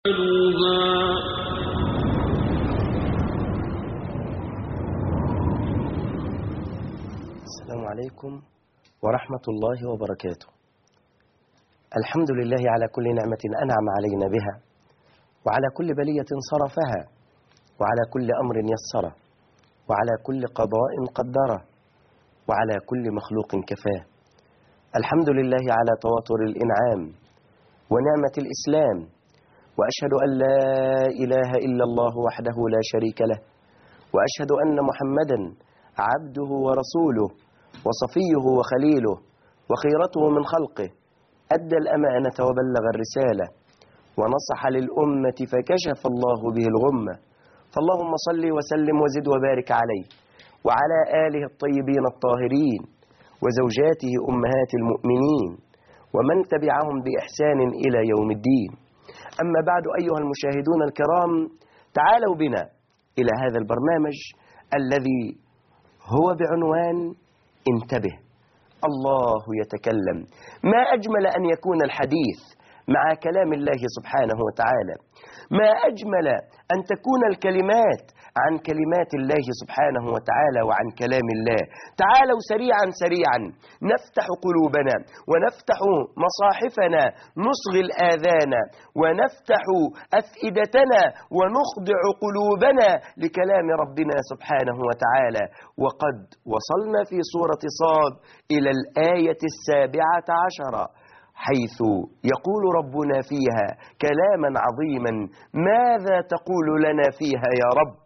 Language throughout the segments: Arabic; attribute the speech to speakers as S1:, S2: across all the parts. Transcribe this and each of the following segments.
S1: السلام عليكم ورحمة الله وبركاته. الحمد لله على كل نعمة أنعم علينا بها، وعلى كل بلية صرفها، وعلى كل أمر يسره، وعلى كل قضاء قدره، وعلى كل مخلوق كفاه. الحمد لله على تواتر الإنعام ونعمة الإسلام، وأشهد أن لا إله إلا الله وحده لا شريك له، وأشهد أن محمدا عبده ورسوله وصفيه وخليله وخيرته من خلقه، أدى الأمانة وبلغ الرسالة ونصح للأمة فكشف الله به الغمة. فاللهم صل وسلم وزد وبارك عليه وعلى آله الطيبين الطاهرين وزوجاته أمهات المؤمنين ومن تبعهم بإحسان إلى يوم الدين. أما بعد، أيها المشاهدون الكرام، تعالوا بنا إلى هذا البرنامج الذي هو بعنوان انتبه، الله يتكلم. ما أجمل أن يكون الحديث مع كلام الله سبحانه وتعالى، ما أجمل أن تكون الكلمات عن كلمات الله سبحانه وتعالى وعن كلام الله. تعالوا سريعا سريعا نفتح قلوبنا ونفتح مصاحفنا، نصغي الآذان ونفتح أفئدتنا ونخضع قلوبنا لكلام ربنا سبحانه وتعالى. وقد وصلنا في سورة صاد إلى الآية 17، حيث يقول ربنا فيها كلاما عظيما. ماذا تقول لنا فيها يا رب؟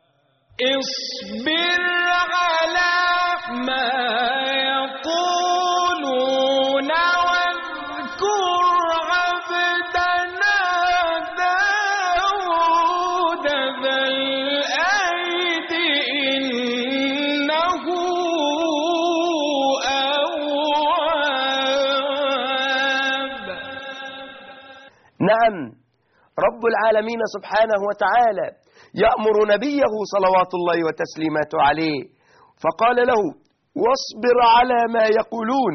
S2: اصبر على ما يقولون واذكر عبدنا داود ذا الأيد إنه أواب.
S1: نعم، رب العالمين سبحانه وتعالى يأمر نبيه صلوات الله وتسليماته عليه، فقال له: واصبر على ما يقولون.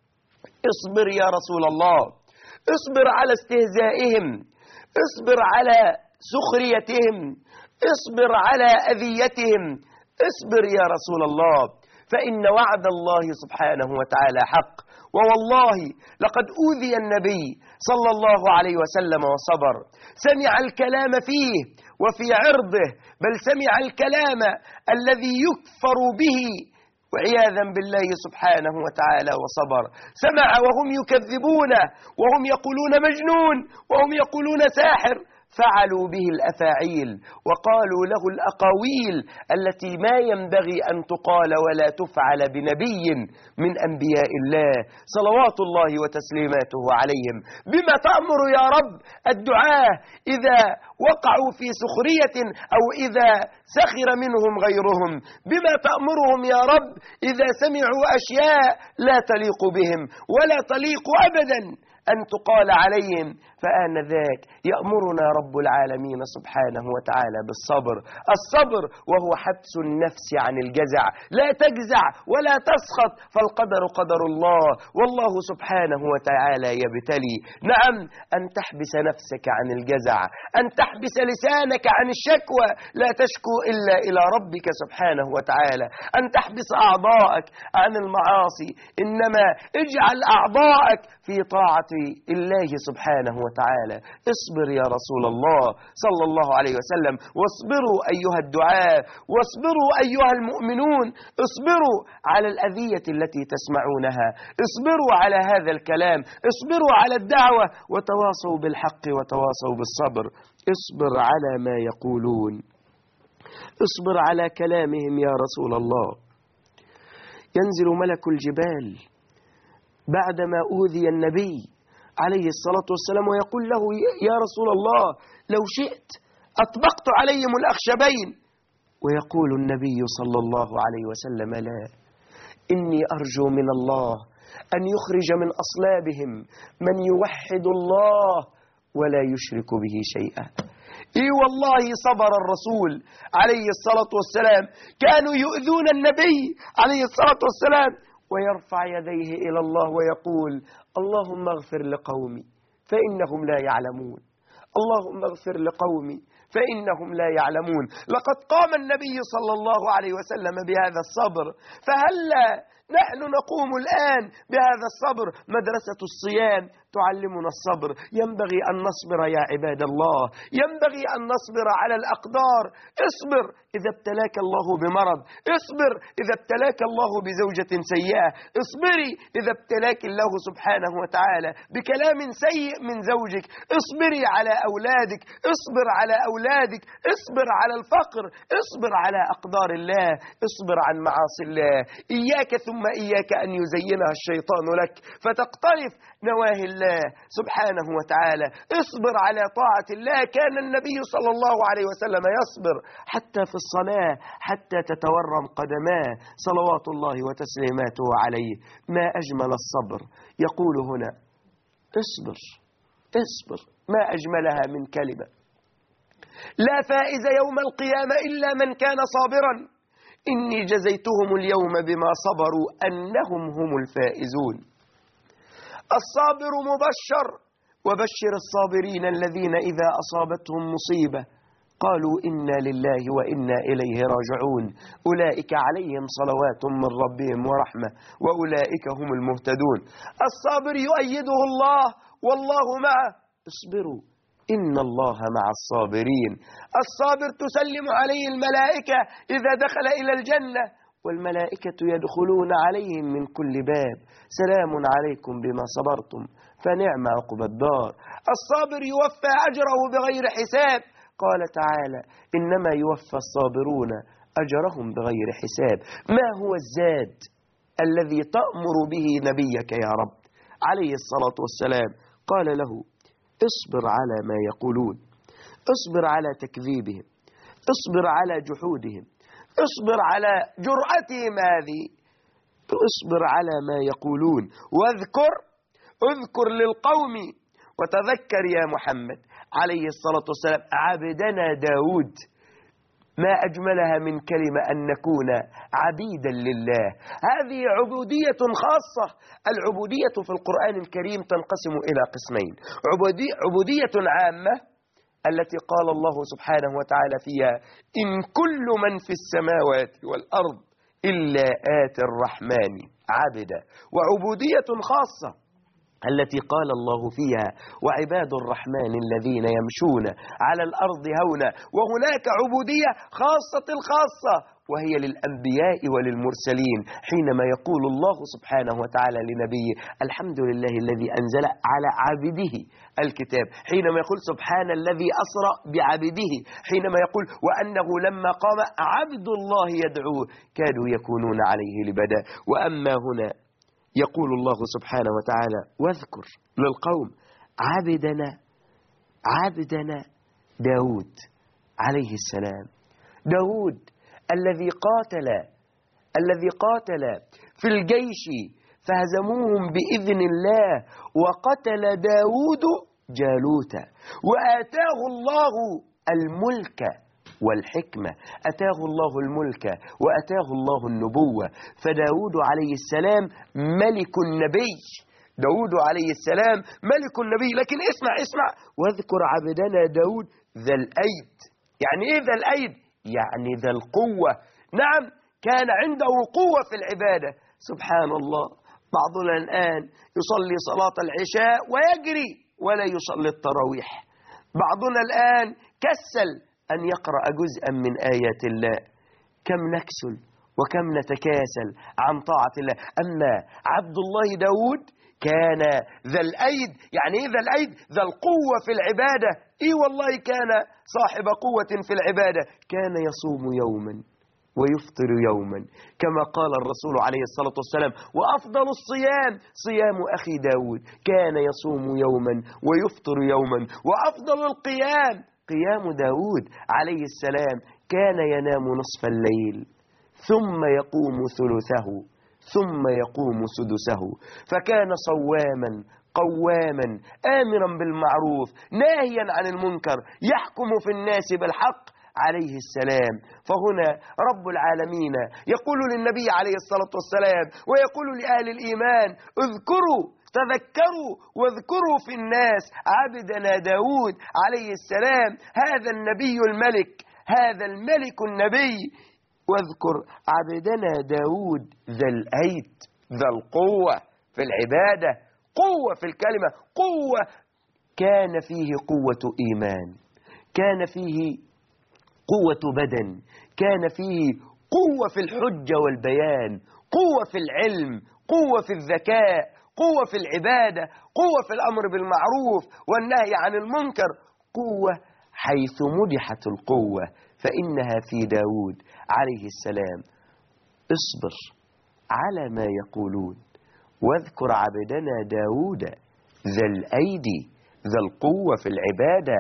S1: اصبر يا رسول الله، اصبر على استهزائهم، اصبر على سخريتهم، اصبر على أذيتهم، اصبر يا رسول الله، فإن وعد الله سبحانه وتعالى حق. ووالله لقد أوذي النبي صلى الله عليه وسلم وصبر، سمع الكلام فيه وفي عرضه، بل سمع الكلام الذي يكفر به وعياذا بالله سبحانه وتعالى وصبر. سمع وهم يكذبونه، وهم يقولون مجنون، وهم يقولون ساحر، فعلوا به الأفاعيل وقالوا له الأقاويل التي ما ينبغي أن تقال ولا تفعل بنبي من أنبياء الله صلوات الله وتسليماته عليهم. بما تأمر يا رب الدعاة إذا وقعوا في سخرية أو إذا سخر منهم غيرهم؟ بما تأمرهم يا رب إذا سمعوا أشياء لا تليق بهم ولا تليق أبدا أن تقال عليهم؟ فآنذاك يأمرنا رب العالمين سبحانه وتعالى بالصبر. الصبر وهو حبس النفس عن الجزع، لا تجزع ولا تسخط، فالقدر قدر الله، والله سبحانه وتعالى يبتلي. نعم، أن تحبس نفسك عن الجزع، أن تحبس لسانك عن الشكوى، لا تشكو إلا إلى ربك سبحانه وتعالى، أن تحبس أعضاءك عن المعاصي، إنما اجعل أعضاءك في طاعة الله سبحانه وتعالى. اصبر يا رسول الله صلى الله عليه وسلم، واصبروا أيها الدعاة، واصبروا أيها المؤمنون، اصبروا على الأذية التي تسمعونها، اصبروا على هذا الكلام، اصبروا على الدعوة، وتواصوا بالحق وتواصوا بالصبر. اصبر على ما يقولون، اصبر على كلامهم يا رسول الله. ينزل ملك الجبال بعدما أوذي النبي عليه الصلاة والسلام ويقول له: يا رسول الله، لو شئت أطبقت عليهم الأخشبين. ويقول النبي صلى الله عليه وسلم: لا، إني أرجو من الله أن يخرج من أصلابهم من يوحد الله ولا يشرك به شيئا. إي والله صبر الرسول عليه الصلاة والسلام، كانوا يؤذون النبي عليه الصلاة والسلام ويرفع يديه إلى الله ويقول: اللهم اغفر لقومي فإنهم لا يعلمون، اللهم اغفر لقومي فإنهم لا يعلمون. لقد قام النبي صلى الله عليه وسلم بهذا الصبر، فهلا نحن نقوم الآن بهذا الصبر. مدرسة الصيام تعلمنا الصبر. ينبغي أن نصبر يا عباد الله، ينبغي أن نصبر على الأقدار. اصبر إذا ابتلاك الله بمرض، اصبر إذا ابتلاك الله بزوجة سيئة، اصبري إذا ابتلاك الله سبحانه وتعالى بكلام سيء من زوجك، اصبري على أولادك، اصبر على أولادك، اصبر على الفقر، اصبر على أقدار الله، اصبر عن معاصي الله. إياك ثم إياك أن يزينها الشيطان لك فتقترف نواهي الله سبحانه وتعالى. اصبر على طاعة الله. كان النبي صلى الله عليه وسلم يصبر حتى في الصلاة حتى تتورم قدماه صلوات الله وتسليماته عليه. ما أجمل الصبر. يقول هنا اصبر اصبر، ما أجملها من كلمة. لا فائز يوم القيامة إلا من كان صابرا، إني جزيتهم اليوم بما صبروا أنهم هم الفائزون. الصابر مبشر، وبشر الصابرين الذين إذا أصابتهم مصيبة قالوا إنا لله وإنا إليه راجعون أولئك عليهم صلوات من ربهم ورحمة وأولئك هم المهتدون. الصابر يؤيده الله والله معه. اصبروا إن الله مع الصابرين. الصابر تسلم عليه الملائكة إذا دخل إلى الجنة، والملائكة يدخلون عليهم من كل باب سلام عليكم بما صبرتم فنعم عقبى الدار. الصابر يوفى أجره بغير حساب. قال تعالى إنما يوفى الصابرون أجرهم بغير حساب. ما هو الزاد الذي تأمر به نبيك يا رب عليه الصلاة والسلام؟ قال له اصبر على ما يقولون، اصبر على تكذيبهم، اصبر على جحودهم، اصبر على جرأتهم هذه، اصبر على ما يقولون، اذكر للقوم وتذكر يا محمد عليه الصلاة والسلام عبدنا داود. ما أجملها من كلمة أن نكون عبيدا لله. هذه عبودية خاصة. العبودية في القرآن الكريم تنقسم إلى قسمين: عبودية عامة التي قال الله سبحانه وتعالى فيها إن كل من في السماوات والأرض إلا آتي الرحمن عبدا، وعبودية خاصة التي قال الله فيها وعباد الرحمن الذين يمشون على الأرض هونا. وهناك عبودية خاصة الخاصة وهي للأنبياء وللمرسلين، حينما يقول الله سبحانه وتعالى لنبيه الحمد لله الذي أنزل على عبده الكتاب، حينما يقول سبحان الذي أسرى بعبده، حينما يقول وأنه لما قام عبد الله يدعوه كادوا يكونون عليه لبدا. وأما هنا يقول الله سبحانه وتعالى واذكر للقوم عبدنا داود عليه السلام. داود الذي قاتل في الجيش فهزموهم بإذن الله، وقتل داود جالوت، وآتاه الله الملك والحكمة. أتاه الله الملك وأتاه الله النبوة. فداود عليه السلام ملك النبي، داود عليه السلام ملك النبي. لكن اسمع واذكر عبدنا داود ذا الأيد. يعني إيه ذا الأيد؟ يعني ذا القوة. نعم كان عنده قوة في العبادة. سبحان الله، بعضنا الآن يصلي صلاة العشاء ويجري ولا يصلي التراويح. بعضنا الآن كسل أن يقرأ جزءا من آيات الله. كم نكسل وكم نتكاسل عن طاعة الله. أما عبد الله داود كان ذا الأيد. يعني إيه ذا الأيد؟ ذا القوة في العبادة. إيه والله كان صاحب قوة في العبادة. كان يصوم يوما ويفطر يوما كما قال الرسول عليه الصلاة والسلام وأفضل الصيام صيام أخي داود. كان يصوم يوما ويفطر يوما. وأفضل القيام قيام داود عليه السلام. كان ينام نصف الليل ثم يقوم ثلثه ثم يقوم سدسه. فكان صواما قواما آمرا بالمعروف ناهيا عن المنكر يحكم في الناس بالحق عليه السلام. فهنا رب العالمين يقول للنبي عليه الصلاة والسلام ويقول لأهل الإيمان اذكروا تذكروا واذكروا في الناس عبدنا داود عليه السلام، هذا النبي الملك، هذا الملك النبي. واذكر عبدنا داود ذا الأيد، ذا القوة في العبادة، قوة في الكلمة، قوة. كان فيه قوة إيمان، كان فيه قوة بدن، كان فيه قوة في الحجة والبيان، قوة في العلم، قوة في الذكاء، قوة في العبادة، قوة في الأمر بالمعروف والنهي عن المنكر، قوة. حيث مدحت القوة فإنها في داود عليه السلام. اصبر على ما يقولون واذكر عبدنا داود ذا الأيدي ذا القوة في العبادة،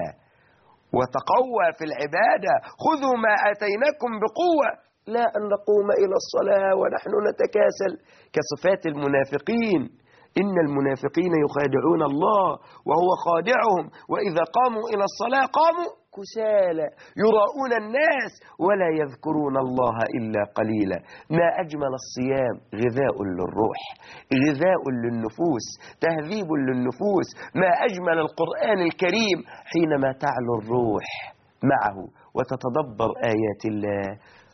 S1: وتقوى في العبادة. خذوا ما آتيناكم بقوة، لا أن نقوم إلى الصلاة ونحن نتكاسل كصفات المنافقين. إن المنافقين يخادعون الله وهو خادعهم، وإذا قاموا إلى الصلاة قاموا كسالى يراؤون الناس ولا يذكرون الله إلا قليلا. ما أجمل الصيام، غذاء للروح، غذاء للنفوس، تهذيب للنفوس. ما أجمل القرآن الكريم حينما تعلو الروح معه وتتدبر آيات الله.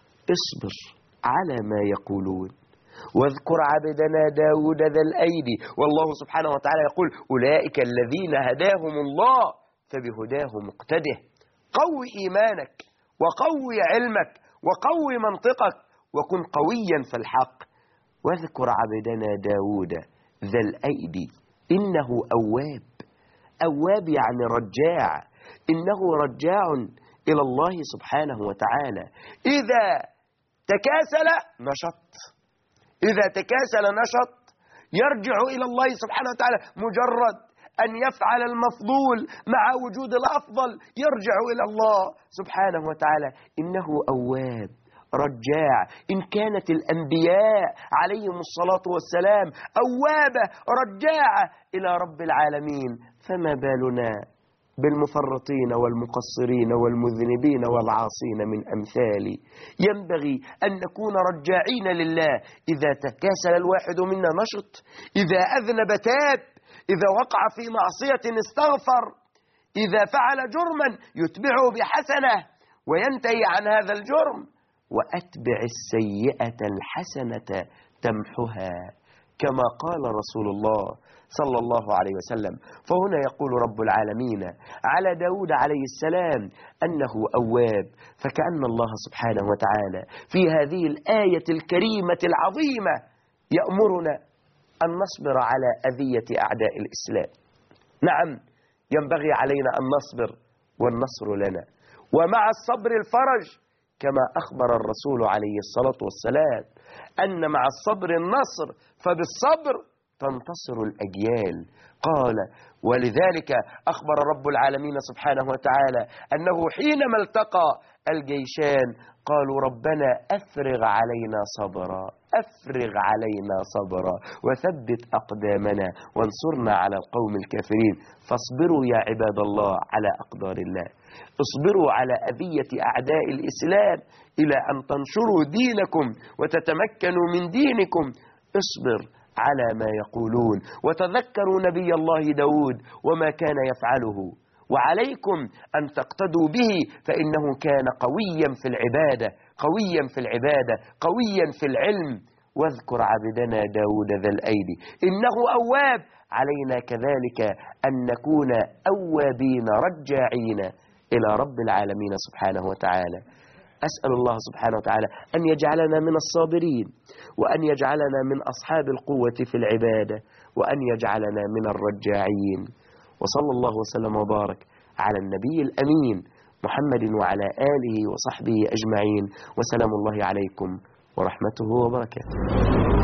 S1: اصبر على ما يقولون واذكر عبدنا داود ذا الأيدي. والله سبحانه وتعالى يقول أولئك الذين هداهم الله فبهداه مقتده. قوي إيمانك وقوي علمك وقوي منطقك وكن قويا في الحق. واذكر عبدنا داود ذا الأيدي إنه أواب. أواب يعني رجاع، إنه رجاع إلى الله سبحانه وتعالى. إذا تكاسل نشط، إذا تكاسل نشط، يرجع إلى الله سبحانه وتعالى. مجرد أن يفعل المفضول مع وجود الأفضل يرجع إلى الله سبحانه وتعالى. إنه أواب رجاع. إن كانت الأنبياء عليهم الصلاة والسلام أوابة رجاعة إلى رب العالمين، فما بالنا بالمفرطين والمقصرين والمذنبين والعاصين من أمثالي. ينبغي أن نكون رجاعين لله. إذا تكاسل الواحد منا نشط، إذا أذنب تاب، إذا وقع في معصية استغفر، إذا فعل جرما يتبعه بحسنة وينتهي عن هذا الجرم. وأتبع السيئة الحسنة تمحها، كما قال رسول الله صلى الله عليه وسلم. فهنا يقول رب العالمين على داود عليه السلام أنه أواب. فكأن الله سبحانه وتعالى في هذه الآية الكريمة العظيمة يأمرنا أن نصبر على أذية أعداء الإسلام. نعم، ينبغي علينا أن نصبر والنصر لنا، ومع الصبر الفرج، كما أخبر الرسول عليه الصلاة والسلام أن مع الصبر النصر، فبالصبر تنتصر الأجيال. قال ولذلك أخبر رب العالمين سبحانه وتعالى أنه حينما التقى الجيشان قالوا ربنا أفرغ علينا صبرا، أفرغ علينا صبرا وثبت أقدامنا وانصرنا على القوم الكافرين. فاصبروا يا عباد الله على أقدار الله، اصبروا على أذية أعداء الإسلام إلى أن تنشروا دينكم وتتمكنوا من دينكم. اصبر على ما يقولون. وتذكروا نبي الله داود وما كان يفعله، وعليكم أن تقتدوا به، فإنه كان قويا في العبادة، قويا في العبادة، قويا في العلم. واذكر عبدنا داود ذا الأيدي إنه أواب. علينا كذلك أن نكون أوابين رجاعين إلى رب العالمين سبحانه وتعالى. أسأل الله سبحانه وتعالى أن يجعلنا من الصابرين، وأن يجعلنا من أصحاب القوة في العبادة، وأن يجعلنا من الرجاعين. وصلى الله وسلم وبارك على النبي الأمين محمد وعلى آله وصحبه أجمعين، وسلام الله عليكم ورحمته وبركاته.